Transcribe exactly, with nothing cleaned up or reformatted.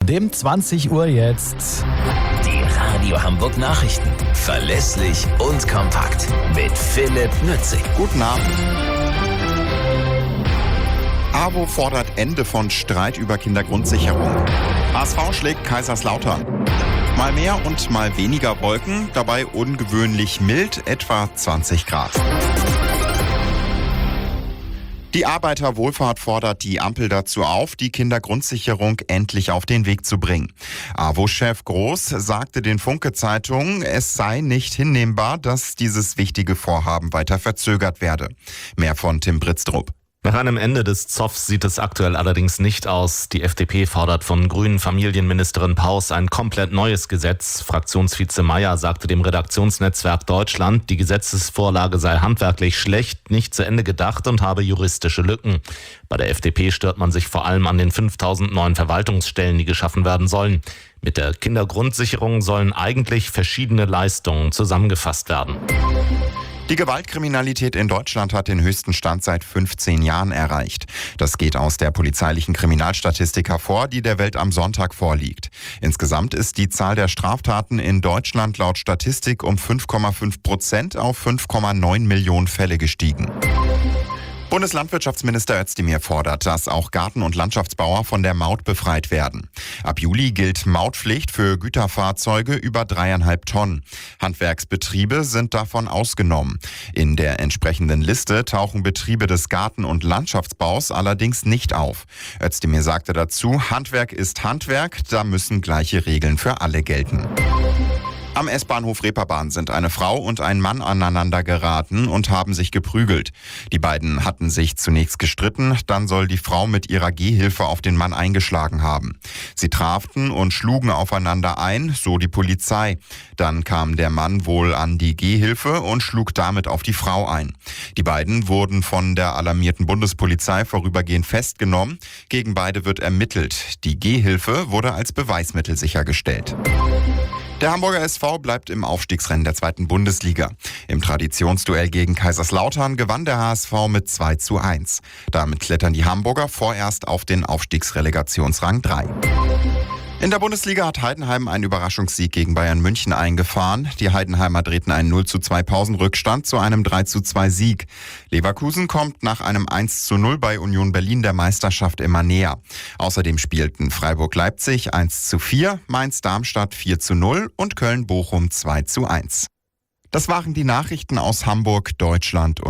dem zwanzig Uhr jetzt. Die Radio Hamburg Nachrichten. Verlässlich und kompakt. Mit Philipp Nützig. Guten Abend. AWO fordert Ende von Streit über Kindergrundsicherung. H S V schlägt Kaiserslautern. Mal mehr und mal weniger Wolken, dabei ungewöhnlich mild, etwa zwanzig Grad. Die Arbeiterwohlfahrt fordert die Ampel dazu auf, die Kindergrundsicherung endlich auf den Weg zu bringen. AWO-Chef Groß sagte den Funke-Zeitungen, es sei nicht hinnehmbar, dass dieses wichtige Vorhaben weiter verzögert werde. Mehr von Tim Britztrup. Nach einem Ende des Zoffs sieht es aktuell allerdings nicht aus. Die F D P fordert von grünen Familienministerin Paus ein komplett neues Gesetz. Fraktionsvize Mayer sagte dem Redaktionsnetzwerk Deutschland, die Gesetzesvorlage sei handwerklich schlecht, nicht zu Ende gedacht und habe juristische Lücken. Bei der F D P stört man sich vor allem an den fünftausend neuen Verwaltungsstellen, die geschaffen werden sollen. Mit der Kindergrundsicherung sollen eigentlich verschiedene Leistungen zusammengefasst werden. Die Gewaltkriminalität in Deutschland hat den höchsten Stand seit fünfzehn Jahren erreicht. Das geht aus der polizeilichen Kriminalstatistik hervor, die der Welt am Sonntag vorliegt. Insgesamt ist die Zahl der Straftaten in Deutschland laut Statistik um fünf Komma fünf Prozent auf fünf Komma neun Millionen Fälle gestiegen. Bundeslandwirtschaftsminister Özdemir fordert, dass auch Garten- und Landschaftsbauer von der Maut befreit werden. Ab Juli gilt Mautpflicht für Güterfahrzeuge über dreieinhalb Tonnen. Handwerksbetriebe sind davon ausgenommen. In der entsprechenden Liste tauchen Betriebe des Garten- und Landschaftsbaus allerdings nicht auf. Özdemir sagte dazu, Handwerk ist Handwerk, da müssen gleiche Regeln für alle gelten. Am S-Bahnhof Reeperbahn sind eine Frau und ein Mann aneinander geraten und haben sich geprügelt. Die beiden hatten sich zunächst gestritten, dann soll die Frau mit ihrer Gehhilfe auf den Mann eingeschlagen haben. Sie traften und schlugen aufeinander ein, so die Polizei. Dann kam der Mann wohl an die Gehhilfe und schlug damit auf die Frau ein. Die beiden wurden von der alarmierten Bundespolizei vorübergehend festgenommen. Gegen beide wird ermittelt. Die Gehhilfe wurde als Beweismittel sichergestellt. Der Hamburger S V bleibt im Aufstiegsrennen der zweiten Bundesliga. Im Traditionsduell gegen Kaiserslautern gewann der H S V mit zwei zu eins. Damit klettern die Hamburger vorerst auf den Aufstiegsrelegationsrang drei. In der Bundesliga hat Heidenheim einen Überraschungssieg gegen Bayern München eingefahren. Die Heidenheimer drehten einen null zu zwei Pausenrückstand zu einem drei zu zwei Sieg. Leverkusen kommt nach einem eins zu null bei Union Berlin der Meisterschaft immer näher. Außerdem spielten Freiburg-Leipzig eins zu vier, Mainz-Darmstadt vier zu null und Köln-Bochum zwei zu eins. Das waren die Nachrichten aus Hamburg, Deutschland und